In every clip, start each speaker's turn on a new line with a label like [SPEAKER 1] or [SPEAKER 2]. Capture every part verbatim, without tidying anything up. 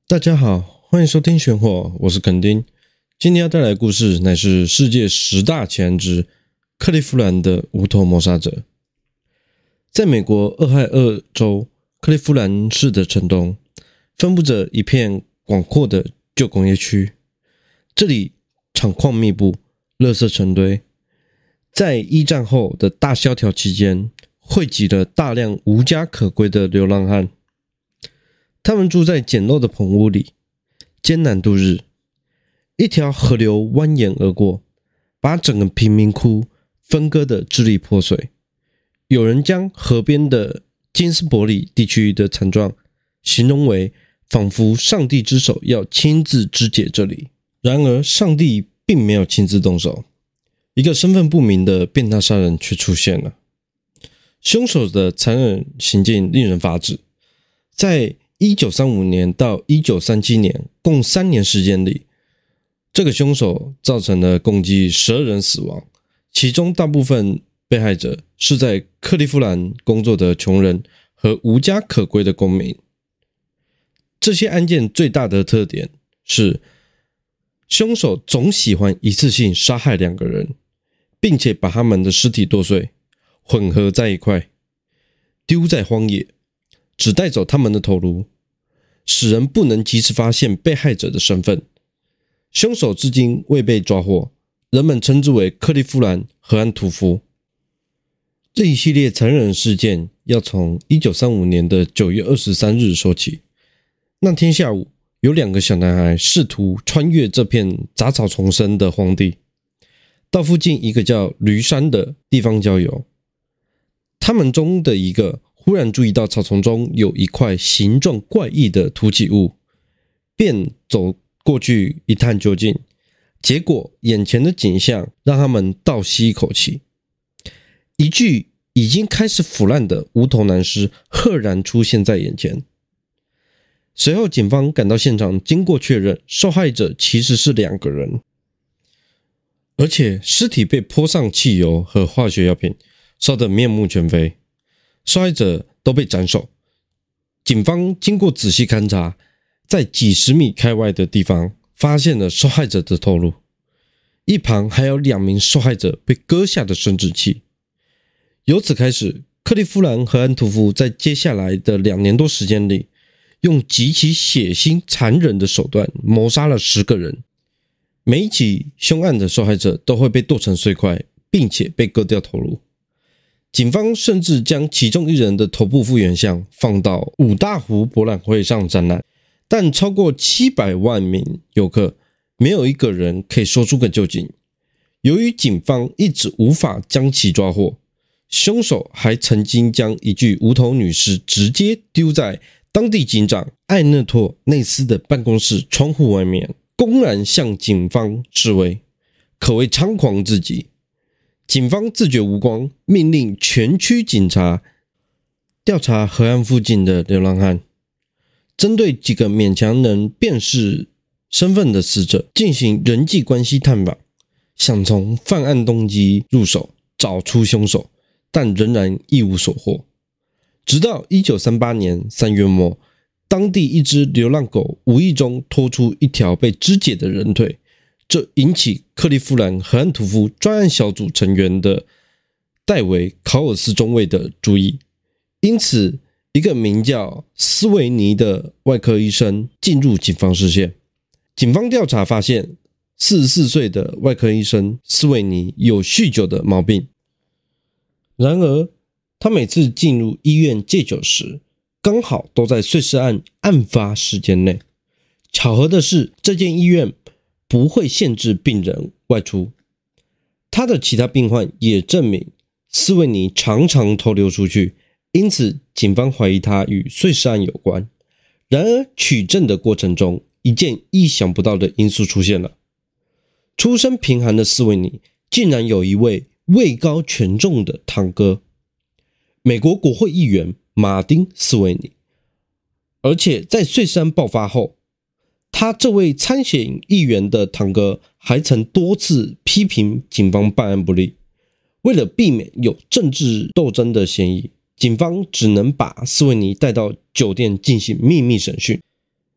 [SPEAKER 1] 大家好，欢迎收听玄火，我是肯丁。今天要带来的故事乃是世界十大奇案之克利夫兰的无头谋杀者。在美国俄亥俄州克利夫兰市的城东，分布着一片广阔的旧工业区，这里厂矿密布，垃圾成堆。在一战后的大萧条期间，汇集了大量无家可归的流浪汉。他们住在简陋的棚屋里，艰难度日。一条河流蜿蜒而过，把整个贫民窟分割得支离破碎。有人将河边的金斯伯里地区的惨状形容为仿佛上帝之手要亲自肢解这里。然而上帝并没有亲自动手，一个身份不明的变态杀人却出现了。凶手的残忍行径令人发指。在一九三五年到一九三七年共三年时间里，这个凶手造成了共计十二人死亡，其中大部分被害者是在克利夫兰工作的穷人和无家可归的公民。这些案件最大的特点是，凶手总喜欢一次性杀害两个人，并且把他们的尸体剁碎，混合在一块，丢在荒野，只带走他们的头颅，使人不能及时发现被害者的身份。凶手至今未被抓获，人们称之为克利夫兰河岸屠夫。这一系列残忍事件要从一九三五年的九月二十三日说起。那天下午，有两个小男孩试图穿越这片杂草丛生的荒地，到附近一个叫驴山的地方郊游。他们中的一个忽然注意到草丛中有一块形状怪异的凸起物，便走过去一探究竟。结果眼前的景象让他们倒吸一口气，一具已经开始腐烂的无头男尸赫然出现在眼前。随后警方赶到现场，经过确认，受害者其实是两个人，而且尸体被泼上汽油和化学药品，烧得面目全非。受害者都被斩首。警方经过仔细勘查，在几十米开外的地方发现了受害者的头颅，一旁还有两名受害者被割下的生殖器。由此开始，克利夫兰河岸屠夫在接下来的两年多时间里，用极其血腥残忍的手段谋杀了十个人。每一起凶案的受害者都会被剁成碎块，并且被割掉头颅。警方甚至将其中一人的头部复原像放到五大湖博览会上展览，但超过七百万名游客，没有一个人可以说出个究竟。由于警方一直无法将其抓获，凶手还曾经将一具无头女尸直接丢在当地警长艾讷托内斯的办公室窗户外面，公然向警方示威，可谓猖狂至极。警方自觉无光，命令全区警察调查河岸附近的流浪汉，针对几个勉强能辨识身份的死者进行人际关系探访，想从犯案动机入手找出凶手，但仍然一无所获。直到一九三八年三月末，当地一只流浪狗无意中拖出一条被肢解的人腿，这引起克利夫兰河岸屠夫专案小组成员的戴维·考尔斯中尉的注意，因此一个名叫斯维尼的外科医生进入警方视线。警方调查发现，四十四岁的外科医生斯维尼有酗酒的毛病。然而他每次进入医院戒酒时，刚好都在碎尸案案发时间内。巧合的是，这间医院不会限制病人外出。他的其他病患也证明斯维尼常常偷溜出去，因此警方怀疑他与碎尸案有关。然而取证的过程中，一件意想不到的因素出现了。出身贫寒的斯维尼竟然有一位位高权重的堂哥，美国国会议员马丁·斯维尼。而且在碎尸案爆发后，他这位参选议员的堂哥还曾多次批评警方办案不力。为了避免有政治斗争的嫌疑，警方只能把斯维尼带到酒店进行秘密审讯。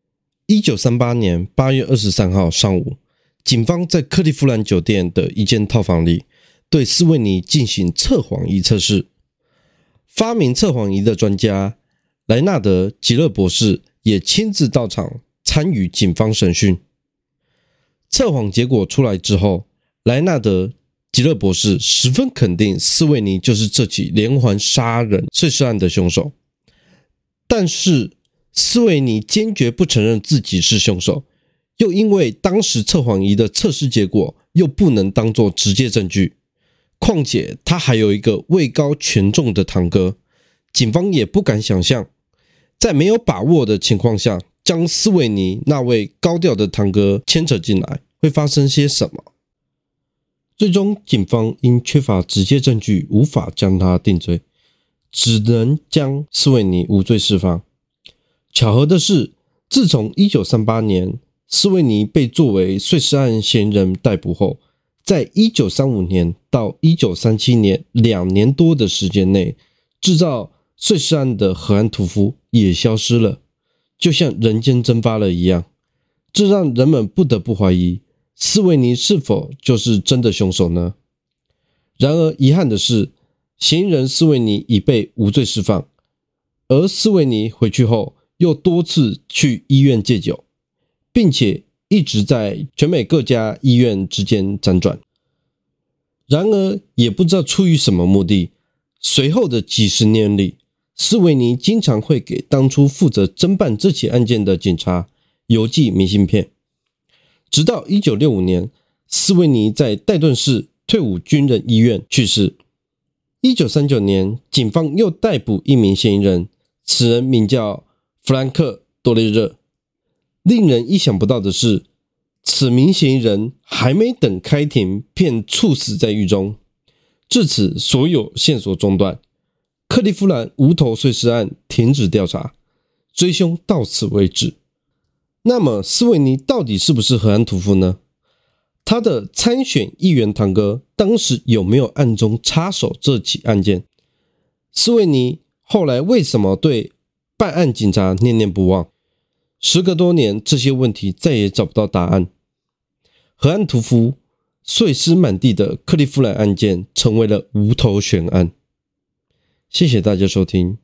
[SPEAKER 1] 一九三八年八月二十三号上午，警方在克利夫兰酒店的一间套房里对斯维尼进行测谎仪测试。发明测谎仪的专家莱纳德·吉勒博士也亲自到场参与警方审讯。测谎结果出来之后，莱纳德·吉勒博士十分肯定斯维尼就是这起连环杀人碎尸案的凶手，但是斯维尼坚决不承认自己是凶手，又因为当时测谎仪的测试结果又不能当作直接证据，况且他还有一个位高权重的堂哥，警方也不敢想象在没有把握的情况下将斯维尼那位高调的堂哥牵扯进来会发生些什么。最终警方因缺乏直接证据无法将他定罪，只能将斯维尼无罪释放。巧合的是，自从一九三八年斯维尼被作为碎尸案嫌疑人逮捕后，在一九三五年到一九三七年两年多的时间内，制造碎尸案的荷安屠夫也消失了，就像人间蒸发了一样。这让人们不得不怀疑斯维尼是否就是真的凶手呢？然而遗憾的是，嫌疑人斯维尼已被无罪释放，而斯维尼回去后又多次去医院戒酒，并且一直在全美各家医院之间辗转。然而也不知道出于什么目的，随后的几十年里，斯维尼经常会给当初负责侦办这起案件的警察邮寄明信片。直到一九六五年，斯维尼在戴顿市退伍军人医院去世。一九三九年，警方又逮捕一名嫌疑人，此人名叫弗兰克·多雷热。令人意想不到的是，此名嫌疑人还没等开庭便猝死在狱中，至此所有线索中断，克利夫兰无头碎尸案停止调查，追凶到此为止。那么斯维尼到底是不是荷安屠夫呢？他的参选议员堂哥当时有没有暗中插手这起案件？斯维尼后来为什么对办案警察念念不忘？时隔多年，这些问题再也找不到答案。荷安屠夫碎尸满地的克利夫兰案件成为了无头悬案。谢谢大家收听。